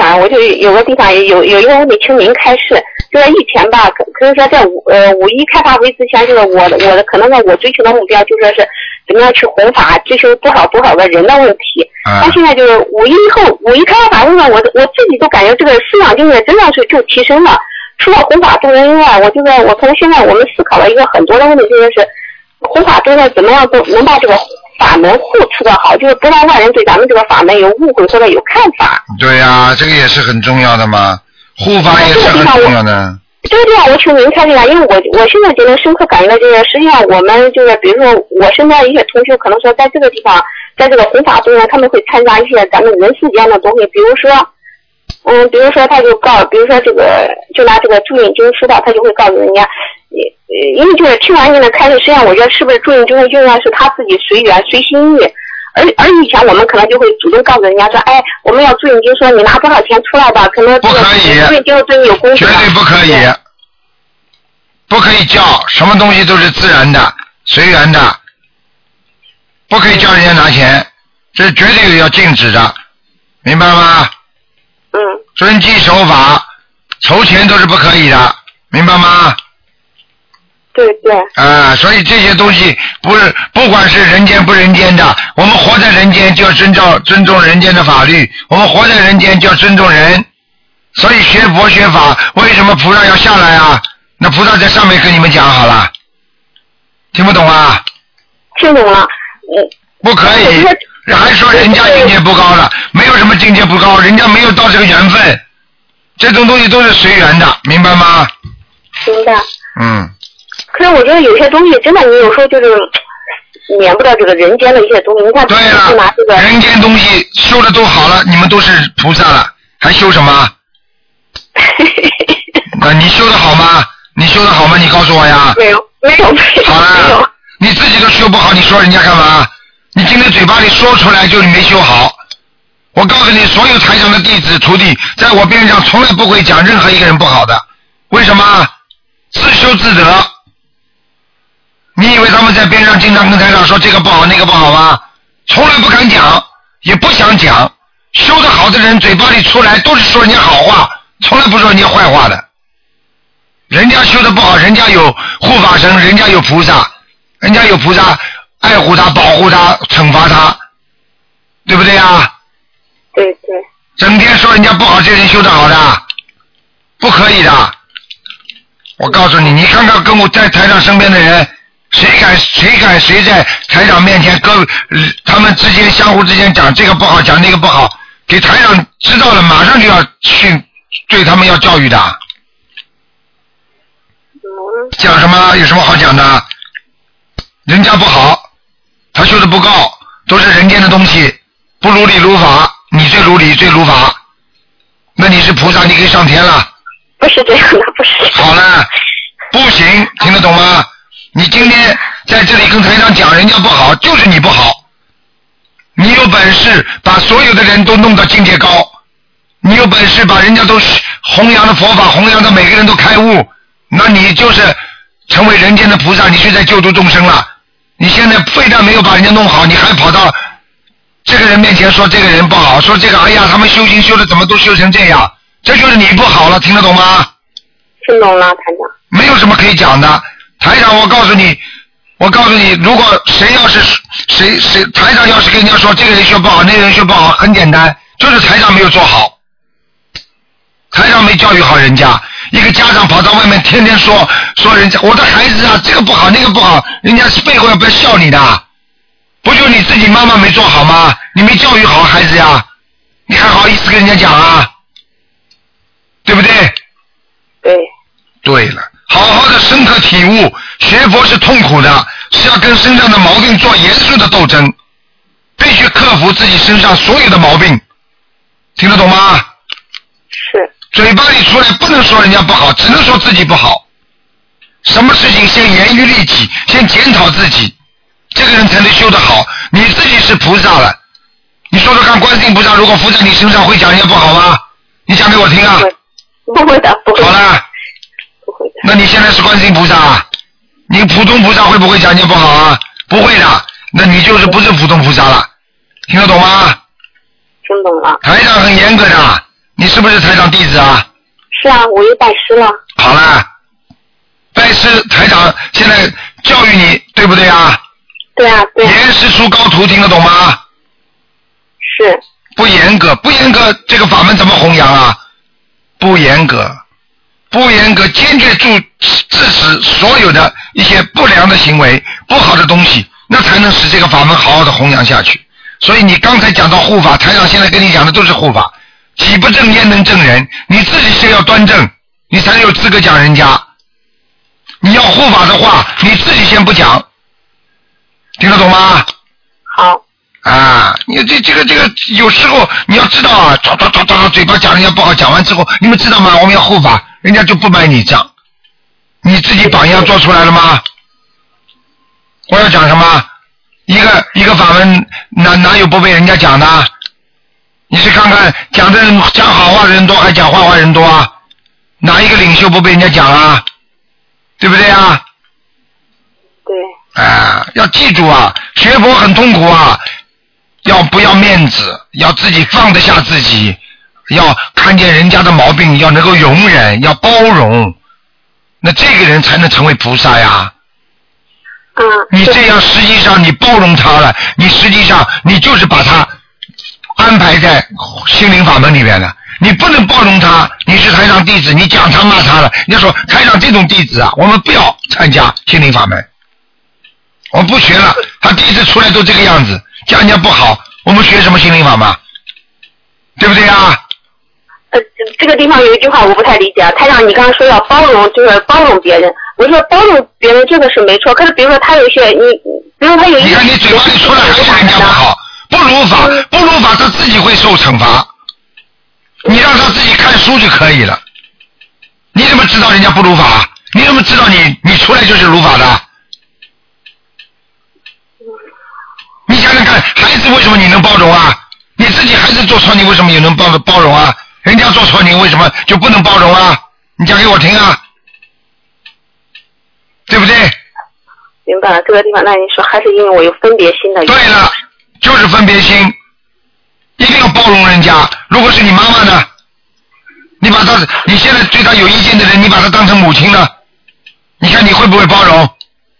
长，我就有个地方有一个问题，请您开示。就是以前吧，可以说在五一开发会之前，就是我的可能我追求的目标就说是怎么样去弘法，追求多少个人的问题。但现在就是五一以后，五一开发法会上，我自己都感觉这个思想境界真的是就提升了。除了弘法度人以外，我可能现在我们思考了一个很多的问题，就是弘法度人怎么样都能把这个法门护持的好，就是不让外人对咱们这个法门有误会或者有看法。 对呀，这个也是很重要的嘛。护法也是很重要的。 这个地方我请您开示一下，因为我现在就能深刻感觉到，就是实际上我们就是比如说我身边一些同学，可能说在这个地方，在这个弘法中呢，他们会参加一些咱们人世间的东西，比如说他就比如说这个就拿这个注印经说到，他就会告诉人家，因为就是听完您的开示，实际上我觉得是不是注印经的应该是他自己随缘随心意。而以前我们可能就会主动告诉人家说，哎，我们要注印经，说你拿多少钱出来吧，可能不可以， 注印经对你有功德， 绝对不可以，不可以叫，什么东西都是自然的、随缘的，不可以叫人家拿钱，这是绝对要禁止的，明白吗？遵纪守法，筹钱都是不可以的，明白吗？ 对对。 所以这些东西不管是人间不人间的，我们活在人间就要尊重人间的法律，我们活在人间就要尊重人。所以学佛学法，为什么菩萨要下来啊？那菩萨在上面跟你们讲好了，听不懂啊？ 听懂了。 不可以，还说人家境界不高了，没有什么境界不高，人家没有到这个缘分，这种东西都是随缘的，明白吗？ 明白。可是我觉得有些东西真的，你有时候就是免不了这个人间的一些东西。你看， 对了，人间东西修的都好了，你们都是菩萨了，还修什么？你修的好吗？你修的好吗？你告诉我呀。 没有。 好了，你自己都修不好，你说人家干嘛？你今天嘴巴里说出来就你没修好。我告诉你，所有台上的弟子徒弟，在我边上从来不会讲任何一个人不好的。为什么？自修自得。你以为他们在边上经常跟台长说这个不好那个不好吗？从来不敢讲，也不想讲。修得好的人嘴巴里出来都是说人家好话，从来不说人家坏话的。人家修得不好，人家有护法神，人家有菩萨，人家有菩萨爱护他、保护他、惩罚他，对不对呀？ 对对。 整天说人家不好，这人修得好的，不可以的。我告诉你，你看看跟我在台上身边的人，谁在台长面前他们之间相互之间讲这个不好，讲那个不好，给台长知道了，马上就要去对他们要教育的。讲什么？有什么好讲的？人家不好，他修的不高，都是人间的东西，不如理如法，你最如理最如法，那你是菩萨，你可以上天了。 不是这样的，不是。 好了，不行，听得懂吗？你今天在这里跟台上讲人家不好，就是你不好。你有本事把所有的人都弄到境界高，你有本事把人家都弘扬的佛法弘扬的每个人都开悟，那你就是成为人间的菩萨，你是在救度众生了。你现在非但没有把人家弄好，你还跑到这个人面前说这个人不好，说这个哎呀他们修行修的怎么都修成这样，这就是你不好了，听得懂吗？ 听懂了，台长。 没有什么可以讲的，台长，我告诉你，如果谁台长要是跟人家说这个人修不好，那个人修不好，很简单，就是台长没有做好，台长没教育好人家。一个家长跑到外面天天说人家我的孩子啊这个不好那个不好，人家背后要不要笑你的？不就你自己妈妈没做好吗？你没教育好孩子呀，你还好意思跟人家讲啊？对不对？ 对。 对了，好好的深刻体悟，学佛是痛苦的，是要跟身上的毛病做严肃的斗争，必须克服自己身上所有的毛病，听得懂吗？ 是。 嘴巴里出来不能说人家不好，只能说自己不好。什么事情先严于律己，先检讨自己，这个人才能修得好。你自己是菩萨了，你说说看，观世音菩萨如果附在你身上会讲人家不好吗？你讲给我听啊。 不会的，不会的。 好了。 不会的。 那你现在是观世音菩萨，你普通菩萨会不会讲人家不好啊？不会的，那你就是不是普通菩萨了，听得懂吗？ 听懂了。 台长很严格的， 你是不是台长弟子啊？ 是啊，我又拜师了。 好了，拜师台长现在教育你，对不对啊？ 对啊，对啊。 严师出高徒，听得懂吗？ 是。 不严格，不严格，这个法门怎么弘扬啊？不严格，不严格，坚决制止所有的一些不良的行为、不好的东西，那才能使这个法门好好的弘扬下去。所以你刚才讲到护法，台长现在跟你讲的都是护法。己不正焉能正人？你自己先要端正，你才有资格讲人家。你要护法的话，你自己先不讲，听得懂吗？ 好。 啊，你这个有时候你要知道啊，嘴巴讲人家不好，讲完之后，你们知道吗？我们要护法，人家就不买你账。你自己榜样做出来了吗？我要讲什么？一个法门哪有不被人家讲的？你去看看讲的人，讲好话的人多还讲坏话人多啊？哪一个领袖不被人家讲啊？对不对啊？ 对。 啊，要记住啊，学佛很痛苦啊。要不要面子？要自己放得下自己，要看见人家的毛病，要能够容忍，要包容，那这个人才能成为菩萨呀。你这样实际上你包容他了，你实际上你就是把他安排在心灵法门里面了。你不能包容他，你是台长弟子，你讲他骂他了，人家说台长这种弟子啊，我们不要参加心灵法门，我们不学了，他第一次出来都这个样子，讲人家不好，我们学什么心灵法门？对不对啊？ 这个地方有一句话我不太理解啊，台长你刚刚说要包容，就是包容别人，我说包容别人这个是没错，可是比如说他有些比如他有一些， 你看你嘴巴里出来还是人家不好，不如法他自己会受惩罚，你让他自己看书就可以了。你怎么知道人家不如法？你怎么知道你出来就是如法的？你想想看，孩子为什么你能包容啊？你自己孩子做错，你为什么也能包容啊？人家做错，你为什么就不能包容啊？你讲给我听啊，对不对？ 明白了，这个地方那你说还是因为我有分别心的。 对了，就是分别心，一定要包容人家。如果是你妈妈呢，你现在对她有意见的人，你把她当成母亲呢，你看你会不会包容？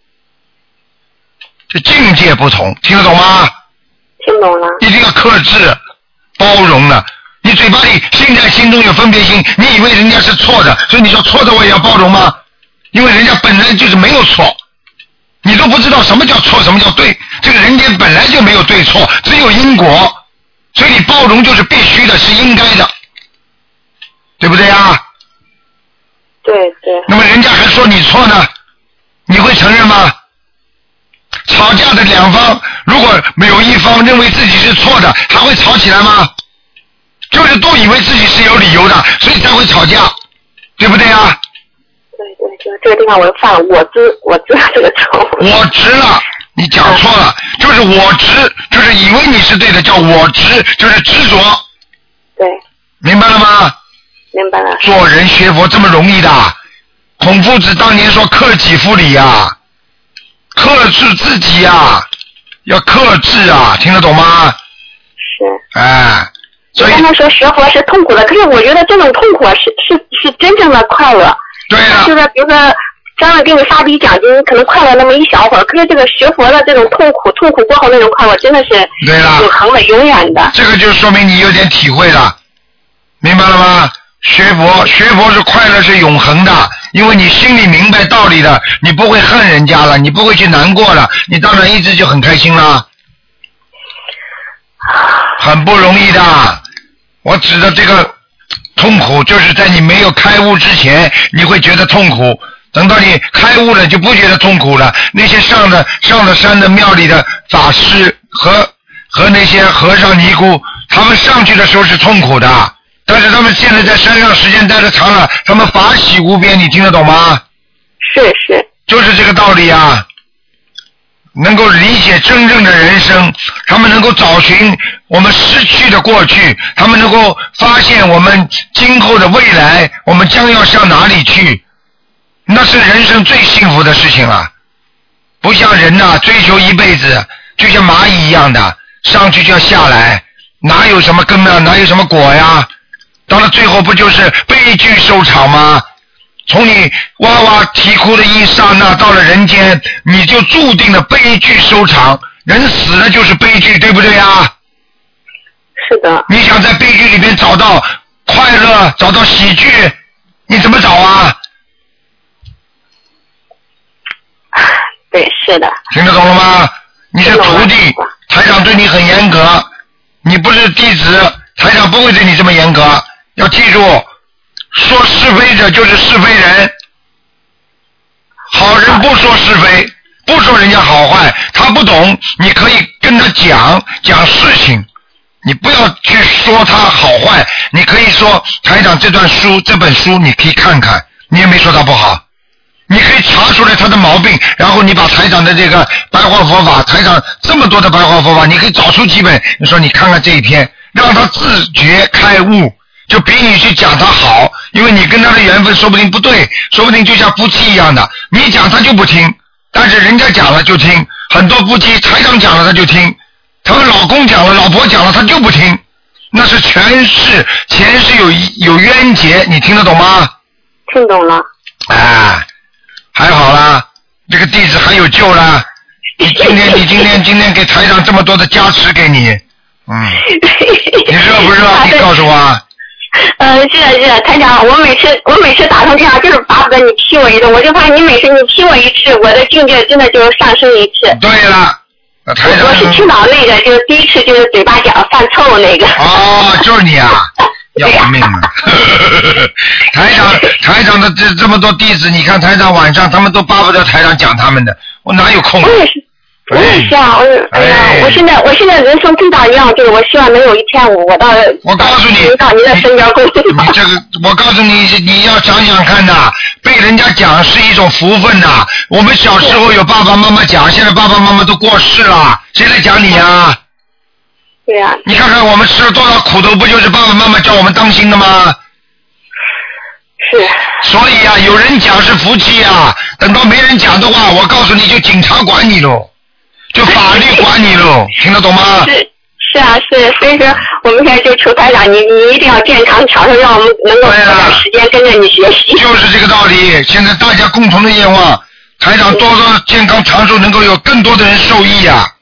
这境界不同，听得懂吗？ 听懂了。 一定要克制、包容的。你嘴巴里现在心中有分别心，你以为人家是错的，所以你说错的我也要包容吗？因为人家本来就是没有错，你都不知道什么叫错，什么叫对。这个人间本来就没有对错，只有因果，所以你包容就是必须的，是应该的，对不对啊？ 对对。 那么人家还说你错呢，你会承认吗？吵架的两方，如果没有一方认为自己是错的，还会吵起来吗？就是都以为自己是有理由的，所以才会吵架，对不对啊？ 对对，这个地方我犯了我知这个错误。 我执了，你讲错了，就是我执，就是以为你是对的，叫我执，就是执着。 对。 明白了吗？ 明白了。 做人学佛这么容易的，孔夫子当年说克己复礼啊，克制自己啊，要克制啊，听得懂吗？ 是。 哎。所以刚才说学佛是痛苦的，可是我觉得这种痛苦是真正的快乐。 对呀。 就是比如说，将来给你发笔奖金，可能快乐那么一小会儿，可是这个学佛的这种痛苦过后那种快乐，真的是永恒的、永远的。 这个就说明你有点体会了，明白了吗？学佛是快乐，是永恒的，因为你心里明白道理了，你不会恨人家了，你不会去难过了，你当然一直就很开心了。很不容易的。我指的这个痛苦，就是在你没有开悟之前，你会觉得痛苦。等到你开悟了，就不觉得痛苦了。那些上了山的庙里的法师和那些和尚尼姑，他们上去的时候是痛苦的，但是他们现在在山上时间待得长了，他们法喜无边，你听得懂吗？ 是。 就是这个道理啊。能够理解真正的人生，他们能够找寻我们失去的过去，他们能够发现我们今后的未来，我们将要向哪里去，那是人生最幸福的事情了。不像人呐，追求一辈子就像蚂蚁一样的，上去就要下来，哪有什么根啊，哪有什么果呀？ 到了最后不就是悲剧收场吗？从你哇哇啼哭的一刹那到了人间，你就注定了悲剧收场。人死了就是悲剧，对不对啊？ 是的。 你想在悲剧里面找到快乐，找到喜剧，你怎么找啊？ 对，是的。 听得懂了吗？你是徒弟，台长对你很严格，你不是弟子，台长不会对你这么严格。要记住，说是非者就是是非人，好人不说是非，不说人家好坏，他不懂，你可以跟他讲事情，你不要去说他好坏，你可以说台长这本书你可以看看，你也没说他不好，你可以查出来他的毛病，然后你把台长的这个白话佛法，台长这么多的白话佛法，你可以找出几本，你说你看看这一篇，让他自觉开悟，就比你去讲他好，因为你跟他的缘分说不定不对，说不定就像夫妻一样的，你讲他就不听，但是人家讲了就听，很多夫妻台长讲了他就听，他们老公讲了老婆讲了他就不听，那是前世有冤结，你听得懂吗？ 听懂了。 哎，还好啦，这个弟子还有救啦。你今天给台长这么多的加持给你，你热不热？你告诉我。 是台长，我每次打通电话就是巴不得你提我一顿，我就发现你每次你提我一次，我的境界真的就上升一次。 对了，台长。 我是听到那个，就是第一次就是嘴巴讲犯臭那个。 哦，就是你啊。要命了！台长的这么多弟子，你看台长晚上他们都巴不得台长讲他们的，我哪有空？ 我也是啊，我现在人生最大愿望就是我希望能有一天我告诉你到您的身边工作。 你这个，我告诉你，你要想想看呐，被人家讲是一种福分呐。我们小时候有爸爸妈妈讲，现在爸爸妈妈都过世了，谁来讲你啊？ 对呀。 你看看我们吃了多少苦头，不就是爸爸妈妈叫我们当心的吗？ 是。 所以啊，有人讲是福气啊，等到没人讲的话，我告诉你就警察管你喽，就法律管你喽，听得懂吗？ 是啊，所以说我们现在就求台长，你一定要健康长寿，让我们能够多点时间跟着你学习。 就是这个道理，现在大家共同的愿望，台长多健康长寿，能够有更多的人受益啊。